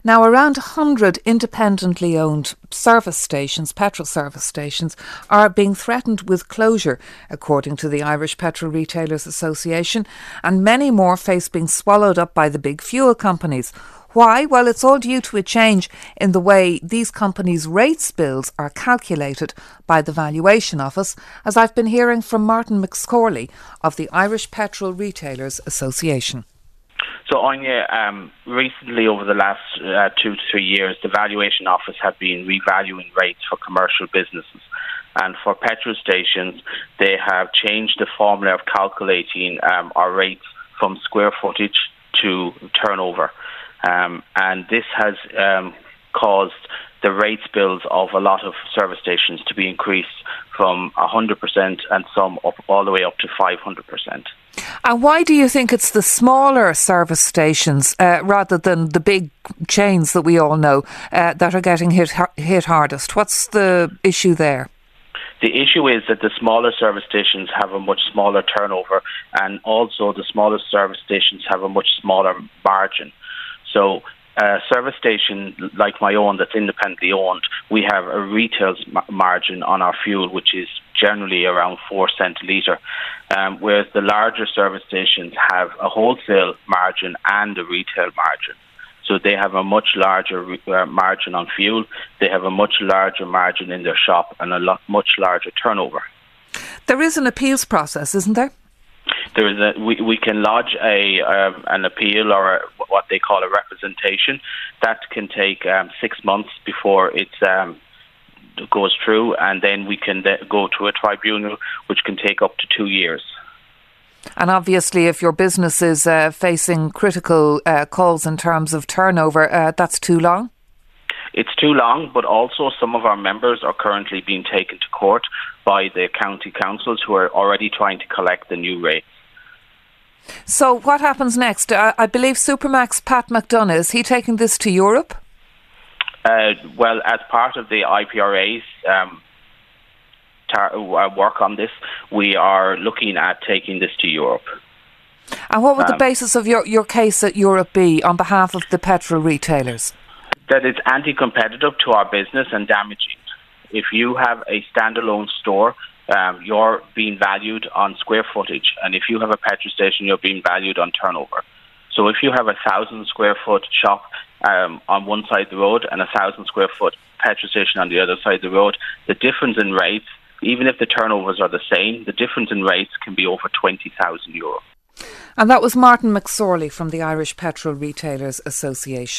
Now, around 100 independently owned service stations, petrol service stations, are being threatened with closure, according to the Irish Petrol Retailers Association, and many more face being swallowed up by the big fuel companies. Why? Well, it's all due to a change in the way these companies' rates bills are calculated by the Valuation Office, as I've been hearing from Martin McSorley of the Irish Petrol Retailers Association. So, Anya, recently over the last 2 to 3 years, the Valuation Office have been revaluing rates for commercial businesses. And for petrol stations, they have changed the formula of calculating our rates from square footage to turnover. And this has caused the rates bills of a lot of service stations to be increased from 100% and some up all the way up to 500%. And why do you think it's the smaller service stations rather than the big chains that we all know that are getting hit hardest? What's the issue there? The issue is that the smaller service stations have a much smaller turnover, and also the smaller service stations have a much smaller margin. So a service station like my own that's independently owned, we have a retail margin on our fuel, which is generally around 4 cents a litre, whereas the larger service stations have a wholesale margin and a retail margin. So they have a much larger margin on fuel, they have a much larger margin in their shop and much larger turnover. There is an appeals process, isn't there? There is we can lodge an appeal or what they call a representation. That can take 6 months before it goes through, and then we can go to a tribunal, which can take up to 2 years. And obviously, if your business is facing critical calls in terms of turnover, that's too long? It's too long, but also some of our members are currently being taken to court by the county councils who are already trying to collect the new rates. So what happens next? I believe Supermac's Pat McDonough, is he taking this to Europe? Well, as part of the IPRA's work on this, we are looking at taking this to Europe. And what would the basis of your case at Europe be on behalf of the petrol retailers? That it's anti-competitive to our business and damaging. If you have a standalone store, you're being valued on square footage, and if you have a petrol station, you're being valued on turnover. So if you have a 1,000 square foot shop on one side of the road and a 1,000 square foot petrol station on the other side of the road, the difference in rates, even if the turnovers are the same, the difference in rates can be over €20,000. And that was Martin McSorley from the Irish Petrol Retailers Association.